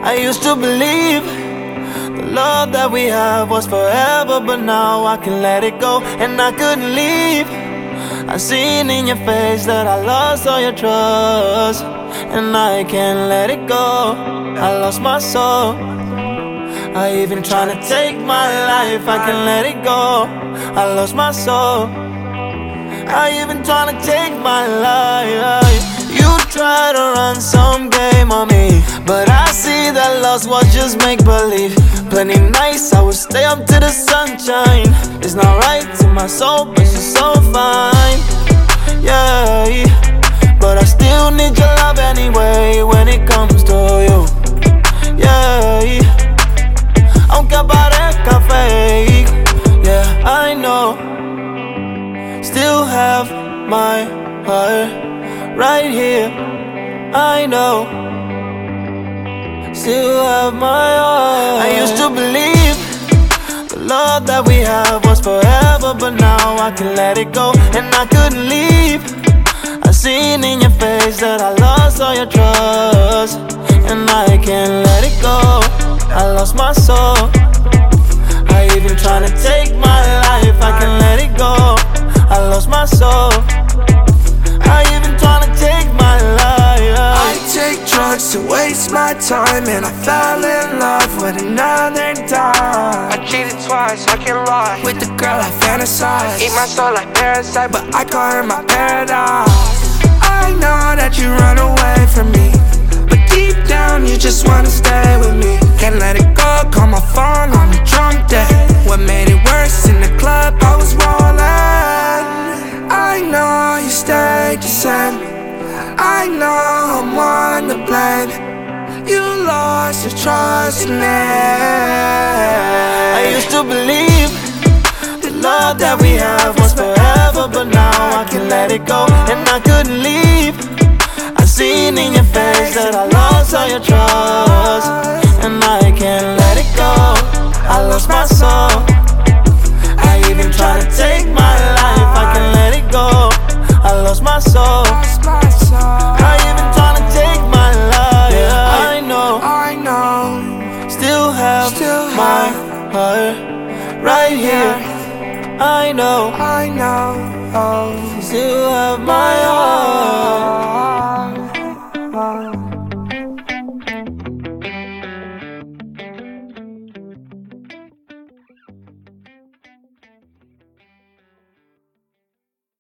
I used to believe the love that we have was forever, but now I can let it go, and I couldn't leave. I seen in your face that I lost all your trust, and I can't let it go. I lost my soul. I even tryna take my life, I can't let it go. I lost my soul. I even tryna take my life. You try to run some game on me, but I see that loss was just make-believe. Plenty nights I would stay up to the sunshine. It's not right to my soul, but she's so fine. Yeah, but I still need your love anyway when it comes to you. Yeah, aunque parezca fake. Yeah, I know. Still have my heart right here. I know. Still have my heart. I used to believe the love that we have was forever, but now I can let it go, and I couldn't leave. I seen in your face that I lost all your trust, and I can't let it go. I lost my soul. I even tryna take my life, I can't let it go. I lost my soul. I even tryna take my life. I take drugs to waste my time, and I fell in love with another dime. I cheated twice, I can't lie. With the girl I fantasize. Eat my soul like parasite, But I call her my paradise. I know that you run away from me, but deep down you just wanna stay with me. Can't let it go, call my phone on a drunk day. What made it worse, in the club I was rolling. I know you stayed the same. I know I'm one to blame. You lost your trust in me. I used to believe the love that we have was forever, but now I can let it go, and I couldn't leave. I seen in your face that I lost all your trust, and I can't let it go. I lost my soul. I even try to take my life, I can't let it go. I lost my soul. I even try to take my life. Yeah, I know. Still have my heart right here. I know. I know. Still have my heart.